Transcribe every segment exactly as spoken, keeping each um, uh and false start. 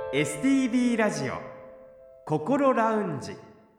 エスティービー ラジオ心ラウンジ。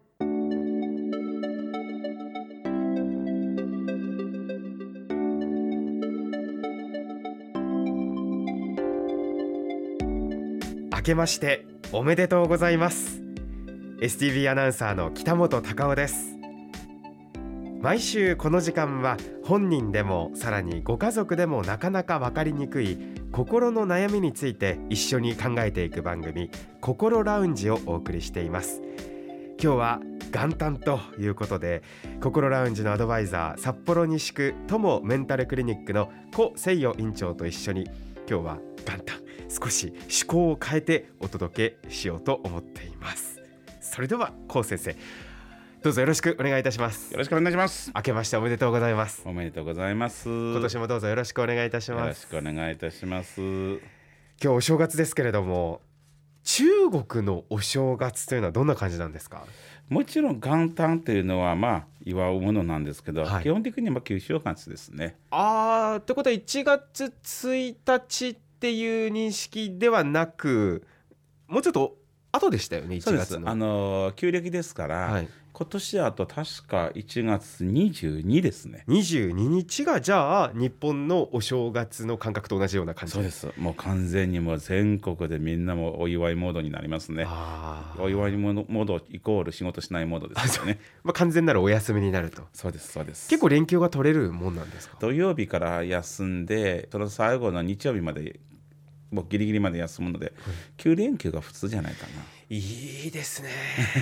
明けましておめでとうございます。 エスティービー アナウンサーの北本隆夫です。毎週この時間は本人でもさらにご家族でもなかなか分かりにくい心の悩みについて一緒に考えていく番組、心ラウンジをお送りしています。今日は元旦ということで、心ラウンジのアドバイザー、札幌西区友メンタルクリニックの古誠代院長と一緒に、今日は元旦少し趣向を変えてお届けしようと思っています。それでは古先生、どうぞよろしくお願いいたします。 よろしくお願いします。 明けましておめでとうございます。 おめでとうございます。 今年もどうぞよろしくお願いいたします。 よろしくお願いいたします。 今日お正月ですけれども、中国のお正月というのはどんな感じなんですか？ もちろん元旦というのはまあ祝うものなんですけど、はい、基本的には旧正月ですね。 あー、ということはいちがつついたちっていう認識ではなく、もうちょっと後でしたよね。いちがつのそうです。あの旧暦ですから、はい、今年あと確かいちがつにじゅうにですね。 にじゅうににちがじゃあ日本のお正月の感覚と同じような感じ。 そうです。もう完全にもう全国でみんなもお祝いモードになりますね。あ、お祝いモードイコール仕事しないモードですよね。 まあ、完全なるお休みになると。 そうですそうです。 結構連休が取れるもんなんですか？ 土曜日から休んで、その最後の日曜日までもうギリギリまで休むので、うん、きゅうれんきゅうが普通じゃないかな。 いいですね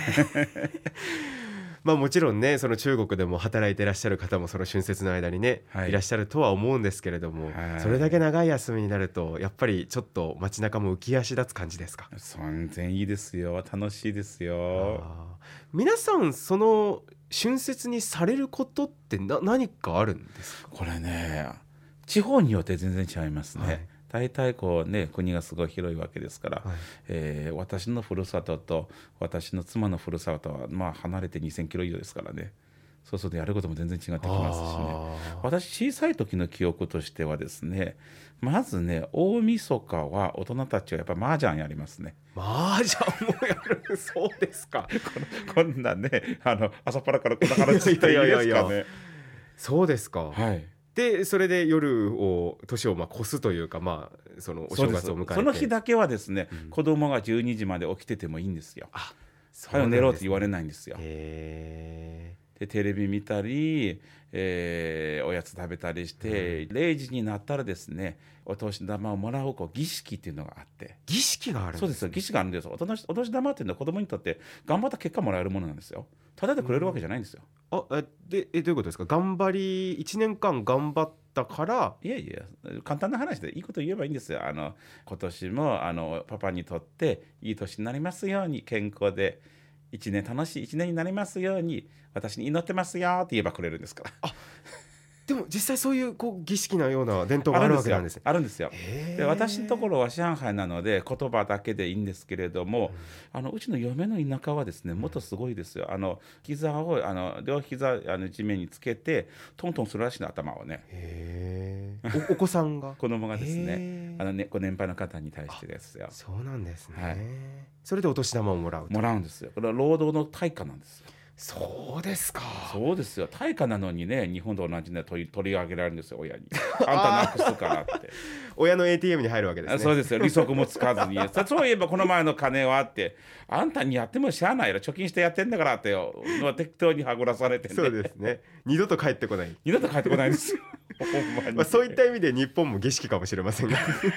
まあもちろんね、その中国でも働いていらっしゃる方もその春節の間にね、はい、いらっしゃるとは思うんですけれども、はい、それだけ長い休みになるとやっぱりちょっと街中も浮き足立つ感じですか？ 全然いいですよ。楽しいですよ。 皆さんその春節にされることってな何かあるんですか？ これね、地方によって全然違いますね。はい、大体こうね、国がすごい広いわけですから、はい、えー、私のふるさとと私の妻のふるさとはまあ離れてにせんキロ以上ですからね。そうするとやることも全然違ってきますしね。私小さい時の記憶としてはですね、まずね、大晦日は大人たちはやっぱ麻雀やりますね。 麻雀もやるそうですか。 こんなね、あの朝っぱらからこんな話していいですかね。いやいやいや、 そうですか。 はい。 でそれで夜を年をまあ越すというか、まあ、そのお正月を迎えてそ, その日だけはですね、うん、子供がじゅうにじまで起きててもいいんですよ。あ、そうなんですね。早く寝ろって言われないんですよ。へでテレビ見たり、えー、おやつ食べたりして、うん、れいじになったらですね、お年玉をもらうこう儀式っていうのがあって。 儀式があるんです、ね、 そうですよ。儀式があるんですよ。お年、お年玉っていうのは子供にとって頑張った結果もらえるものなんですよ。ただでくれるわけじゃないんですよ。 うん、あえでえどういうことですか？頑張りいちねんかん頑張ったから。 いやいや、簡単な話でいいこと言えばいいんですよ。あの今年もあのパパにとっていい年になりますように、健康でいちねん楽しいいちねんになりますように私に祈ってますよって言えばくれるんですから。 あ、でも実際そういう、こう儀式のような伝統があるわけなんですね。 あるんですよ。で私のところは上海なので言葉だけでいいんですけれども、うん、あのうちの嫁の田舎はですね、もっとすごいですよ。あの膝をあの両膝あの地面につけてトントンするらしいの、頭をね。 へお, お子さんが子供がですね、あのねご年配の方に対してですよ。 そうなんですね。 はい、 それでお年玉をもらうと。 もらうんですよ。これは労働の対価なんですよ。 そうですか。 そうですよ。対価なのにね、日本と同じね取り取り上げられるんですよ、親に。あんたなくすからって親の エーティーエム に入るわけですね。 そうですよ。利息もつかずにそういえばこの前の金はって、あんたにやってもしゃあないよ、貯金してやってんだからって適当にはぐらされてね。 そうですね。二度と帰ってこない。 二度と帰ってこないんですよほんまに、 まあ、そういった意味で日本も儀式かもしれませんが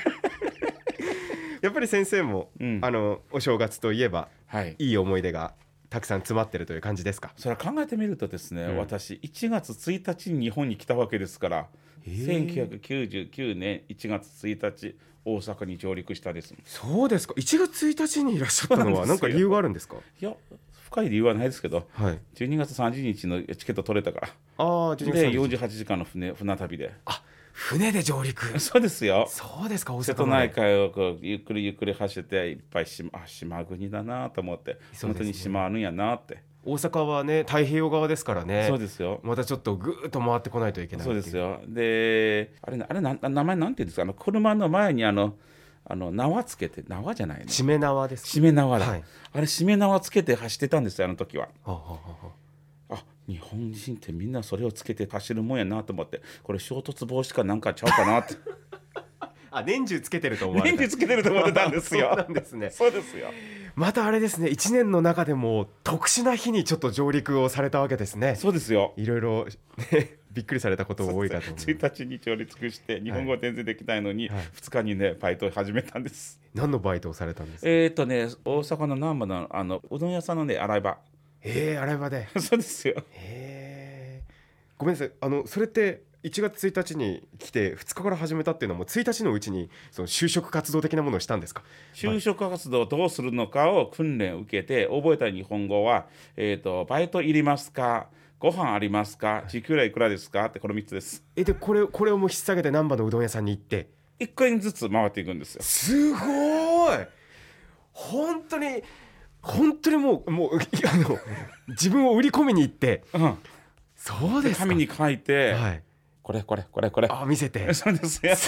やっぱり先生も、うん、あのお正月といえば、はい、いい思い出がたくさん詰まってるという感じですか？ それは考えてみるとですね、うん、私いちがつついたちに日本に来たわけですから、せんきゅうひゃくきゅうじゅうきゅうねんいちがつついたち大阪に上陸したです。 そうですか。いちがつついたちにいらっしゃったのは何か理由があるんですか？ いや深い理由はないですけど、はい、じゅうにがつさんじゅうにちのチケット取れたから。 あでよんじゅうはちじかんの 船, 船旅で。 あ、船で上陸。 そうですよ。 そうですか。 瀬戸内海をこうゆっくりゆっくり走っていっぱい島、あ島国だなと思って、ね、本当に島あるんやなって。 大阪はね太平洋側ですからね。 そうですよ。 またちょっとぐーっと回ってこないといけない。 そうですよ。であれあれな名前なんていうんですか、あの車の前にあのあの縄つけて、縄じゃないの、 しめ縄ですか。 しめ縄だ、 はい、 あれしめ縄つけて走ってたんですよ、あの時は。 ははははあ、日本人ってみんなそれをつけて走るもんやなと思って、これ衝突防止かなんかちゃうかなってあ、年中つけてると思われた。 年中つけてると思ってたんですよそうなんですね。 そうですよ。 またあれですね、いちねんの中でも特殊な日にちょっと上陸をされたわけですね。 そうですよ。 いろいろ、ね、びっくりされたことが多いかと思います。 ついたちに上陸して日本語は全然できないのに、はい、ふつかにねバイトを始めたんです。 何のバイトをされたんですか。 えーとね大阪の難波のあのうどん屋さんのね洗い場。 えー、洗い場でそうですよ。 えー、ごめんなさい、あのそれっていちがつついたちに来てふつかから始めたっていうのはもうついたちのうちにその就職活動的なものをしたんですか。 就職活動をどうするのかを訓練を受けて覚えた日本語は、えーとバイトいりますか、ご飯ありますか、時給はいくらですかってこのみっつです。 えでこれこれをもう引っ提げて難波のうどん屋さんに行っていっかいずつ回っていくんですよ。 すごい、本当に本当にもうもうあの自分を売り込みに行って、うん、そうですか。 紙に書いて、はい、これこれこれこれあ見せてそうですよ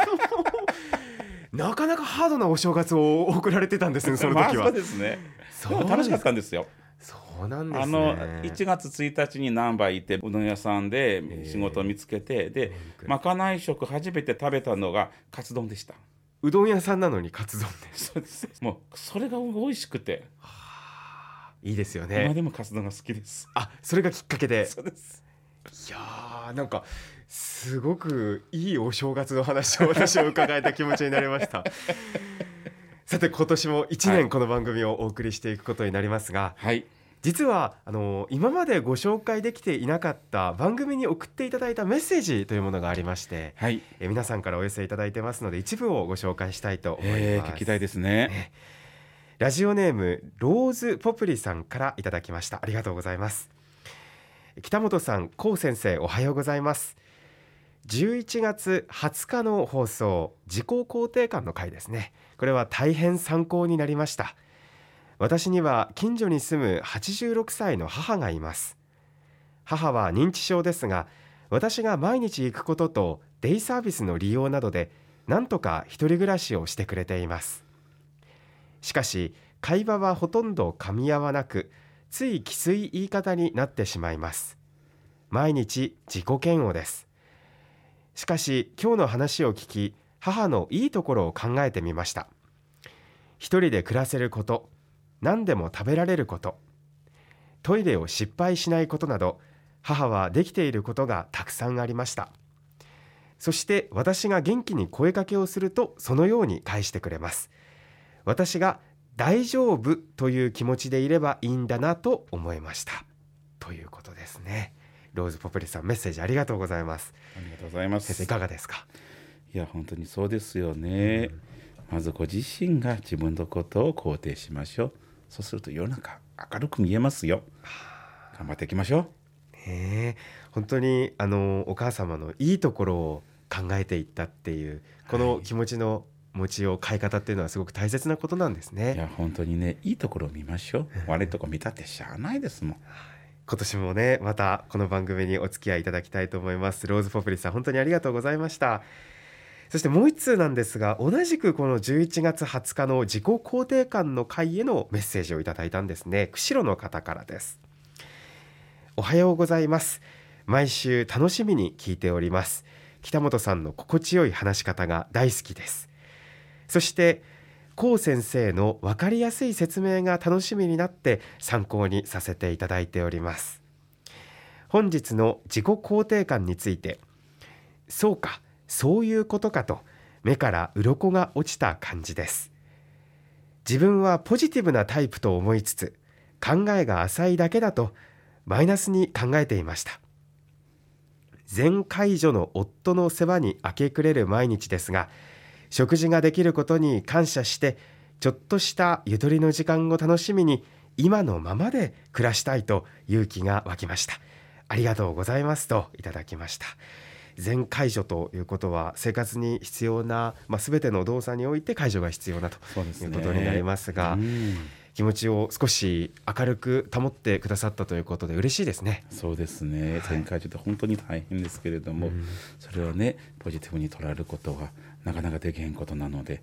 なかなかハードなお正月を送られてたんですね、その時は。 まあ、そうですね。でも楽しかったんですよ。 そうなんですね。 あのいちがつついたちに難波行ってうどん屋さんで仕事を見つけて、でまかない食初めて食べたのがカツ丼でした。 うどん屋さんなのにカツ丼でそうです。もうそれが美味しくて、 はあ、いいですよね。 今でもカツ丼が好きです。 あ、それがきっかけで。 そうです。 いやー、なんかすごくいいお正月の話を私は伺えた気持ちになりましたさて今年もいちねんこの番組をお送りしていくことになりますが、はい、実はあの今までご紹介できていなかった番組に送っていただいたメッセージというものがありまして、はい、え皆さんからお寄せいただいてますので一部をご紹介したいと思います。 えー、聞きたいですね。 ラジオネームローズポプリさんからいただきました。ありがとうございます。北本さん、コウ先生、おはようございます。じゅういちがつはつかの放送、自己肯定感の回ですね。これは大変参考になりました。私には近所に住むはちじゅうろくさいの母がいます。母は認知症ですが、私が毎日行くこととデイサービスの利用などでなんとか一人暮らしをしてくれています。しかし会話はほとんど噛み合わなく、ついきつい言い方になってしまいます。毎日自己嫌悪です。しかし今日の話を聞き、母のいいところを考えてみました。一人で暮らせること、何でも食べられること、トイレを失敗しないことなど、母はできていることがたくさんありました。そして私が元気に声かけをするとそのように返してくれます。私が大丈夫という気持ちでいればいいんだなと思いました、ということですね。ローズポプリさん、メッセージありがとうございます。 ありがとうございます。 先生いかがですか。 いや本当にそうですよね、うん、まずご自身が自分のことを肯定しましょう。そうすると世の中明るく見えますよ。頑張っていきましょう。 へ本当にあのお母様のいいところを考えていったっていうこの気持ちの持ちを変え方っていうのはすごく大切なことなんですね。 いや本当にね、いいところを見ましょう。悪いところ見たってしゃあないですもん。 今年もね、またこの番組にお付き合いいただきたいと思います。ローズポプリさん、本当にありがとうございました。そしてもう一通なんですが、同じくこのじゅういちがつはつかの自己肯定感の会へのメッセージをいただいたんですね。釧路の方からです。おはようございます。毎週楽しみに聞いております。北本さんの心地よい話し方が大好きです。そしてコウ先生の分かりやすい説明が楽しみになって参考にさせていただいております。本日の自己肯定感について、そうか、そういうことかと目から鱗が落ちた感じです。自分はポジティブなタイプと思いつつ、考えが浅いだけだとマイナスに考えていました。全介助の夫の世話に明け暮れる毎日ですが、食事ができることに感謝して、ちょっとしたゆとりの時間を楽しみに今のままで暮らしたいと勇気が湧きました。ありがとうございますといただきました。全介助ということは生活に必要な、まあ、全ての動作において介助が必要なということになりますが、気持ちを少し明るく保ってくださったということで嬉しいですね。 そうですね、はい、全介助って本当に大変ですけれども、うん、それをねポジティブに捉えることはなかなかできへんことなので、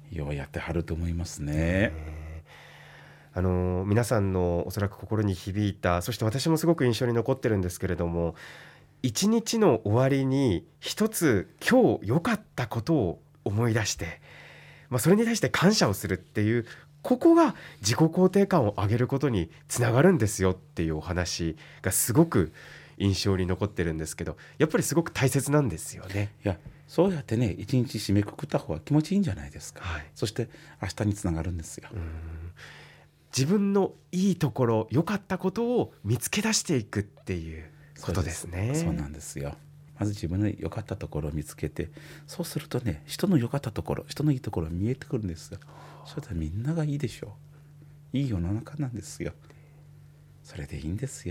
ようやってはると思いますね。 あの皆さんのおそらく心に響いた、そして私もすごく印象に残ってるんですけれども、一日の終わりに一つ今日良かったことを思い出して、まあ、それに対して感謝をするっていう、ここが自己肯定感を上げることにつながるんですよっていうお話がすごく印象に残ってるんですけど、やっぱりすごく大切なんですよね。 いや、そうやってね、一日締めくくった方が気持ちいいんじゃないですか、 はい、 そして明日につながるんですよ。 うん、自分のいいところ、良かったことを見つけ出していくっていうことですね。 そうなんですよ。まず自分の良かったところを見つけて、そうするとね、人の良かったところ、人のいいところが見えてくるんですよ。それでみんながいいでしょう。いい世の中なんですよ。それでいいんですよ。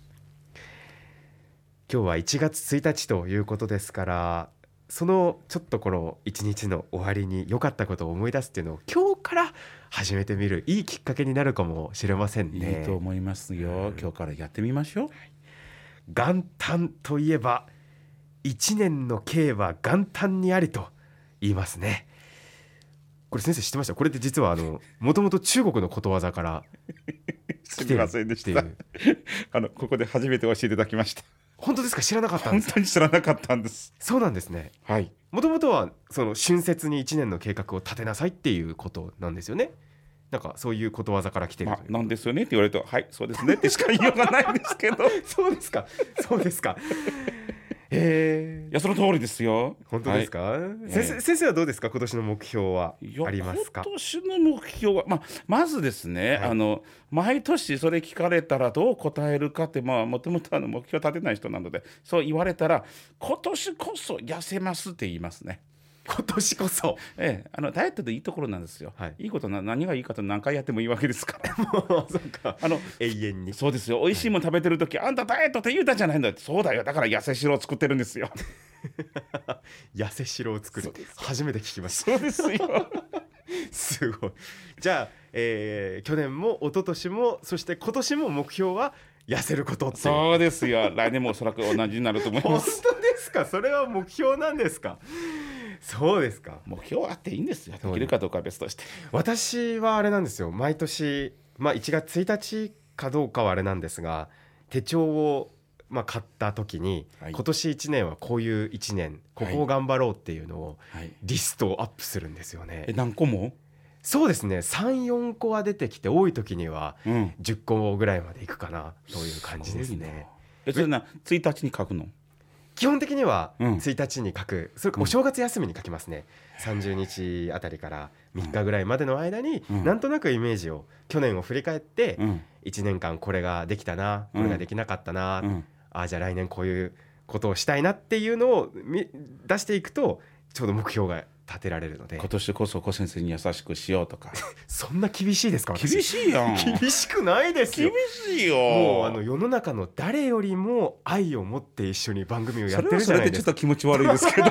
今日はいちがつついたちということですから、そのちょっとこの一日の終わりに良かったことを思い出すっていうのを今日から始めてみるいいきっかけになるかもしれませんね。 いいと思いますよ。今日からやってみましょう。 元旦といえば一年の計は元旦にありと言いますね。これ先生知ってました？これって実はあのもともと中国のことわざからすみませんでした。あのここで初めて教えていただきました。 本当ですか？知らなかったんですか？ 本当に知らなかったんです。 そうなんですね。 はい。 もともとはその春節にいちねんの計画を立てなさいっていうことなんですよね。なんかそういうことわざから来てる、 まあ、なんですよねって言われると、はいそうですねってしか言いようがないんですけどそうですか、そうですか。えー、 いやその通りですよ。 本当ですか？はい、先生、えー、先生はどうですか？今年の目標はありますか？ 今年の目標は、まあ、まずですね、はい、あの毎年それ聞かれたらどう答えるかって、まあ、もともと目標立てない人なので、そう言われたら今年こそ痩せますって言いますね。 今年こそ、 ええ、あのダイエットでいいところなんですよ、はい、いいことな、何がいいかと何回やってもいいわけですからもうそうか、 あの永遠に。 そうですよ。美味しいもの食べてるとき、はい、あんたダイエットって言うたじゃないんだって。そうだよ、だから痩せ汁を作ってるんですよ痩せ汁を作る、初めて聞きました。 そうですよすごい。じゃあ、えー、去年も一昨年もそして今年も目標は痩せることって。 そうですよ。来年もおそらく同じになると思います。 本当ですか？それは目標なんですか？そうですか。 目標あっていいんですよ。できるかどうかは別として。 私はあれなんですよ。毎年、まあ、いちがつついたちかどうかはあれなんですが、手帳をまあ買った時に、はい、今年いちねんはこういういちねん、ここを頑張ろうっていうのをリストをアップするんですよね。 え、何個も？ そうですね、さん、よんこは出てきて、多い時にはじゅっこぐらいまでいくかなという感じですね。 え、それなついたちに書くの？ 基本的にはついたちに書く、それかお正月休みに書きますね、うん、さんじゅうにちあたりからみっかぐらいまでの間に、うん、なんとなくイメージを、去年を振り返って、うん、いちねんかんこれができたな、これができなかったな、うん、あ、じゃあ来年こういうことをしたいなっていうのを出していくと、ちょうど目標が立てられるので。 今年こそ小先生に優しくしようとかそんな厳しいですか？ 厳しいやん。 厳しくないですよ。 厳しいよ。 もうあの世の中の誰よりも愛を持って一緒に番組をやってるじゃないですか。 それはそれでちょっと気持ち悪いですけど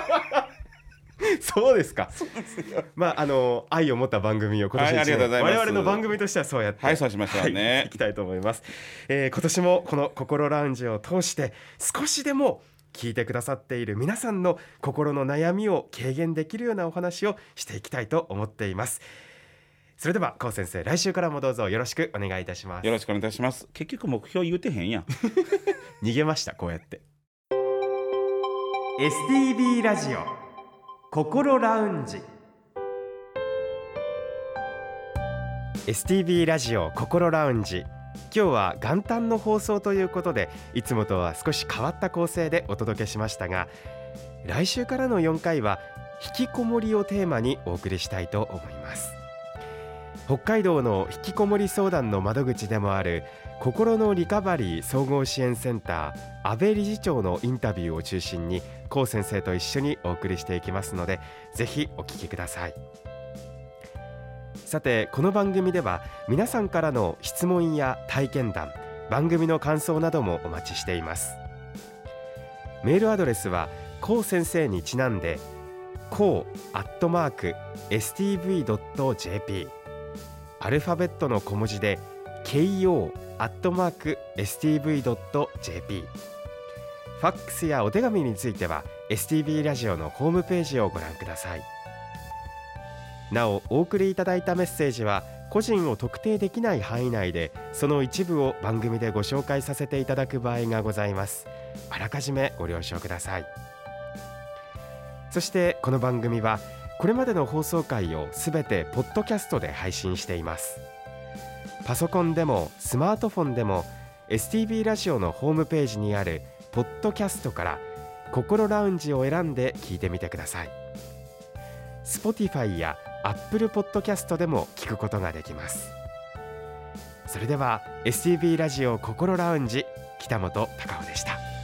そうですか。 そうですよ。 まああの愛を持った番組を今年いちねん、はい、我々の番組としてはそうやって、 はい、そうしましょうね、 はい、いきたいと思います、えー、今年もこの心ラウンジを通して少しでも聞いてくださっている皆さんの心の悩みを軽減できるようなお話をしていきたいと思っています。それでは高先生、来週からもどうぞよろしくお願いいたします。 よろしくお願いいたします。結局目標言うてへんやん逃げました、こうやって。 エスティービー ラジオ心ラウンジ。 エスティービー ラジオ心ラウンジ、今日は元旦の放送ということで、いつもとは少し変わった構成でお届けしましたが、来週からのよんかいは引きこもりをテーマにお送りしたいと思います。北海道の引きこもり相談の窓口でもある心のリカバリー総合支援センター安倍理事長のインタビューを中心に、高先生と一緒にお送りしていきますので、ぜひお聞きください。さて、この番組では皆さんからの質問や体験談、番組の感想などもお待ちしています。メールアドレスは高先生にちなんでこうアットマーク エスティーブイドットジェーピー、 アルファベットの小文字で ケーオー アットマーク エスティーブイドットジェーピー、 ファックスやお手紙については エスティービー ラジオのホームページをご覧ください。 なお、お送りいただいたメッセージは個人を特定できない範囲内で、その一部を番組でご紹介させていただく場合がございます。あらかじめご了承ください。そしてこの番組はこれまでの放送回をすべてポッドキャストで配信しています。パソコンでもスマートフォンでも エスティービー ラジオのホームページにあるポッドキャストから心ラウンジを選んで聞いてみてください。 Spotify や Apple Podcast でも聞くことができます。それでは エスティービー ラジオ心ラウンジ、北本隆夫でした。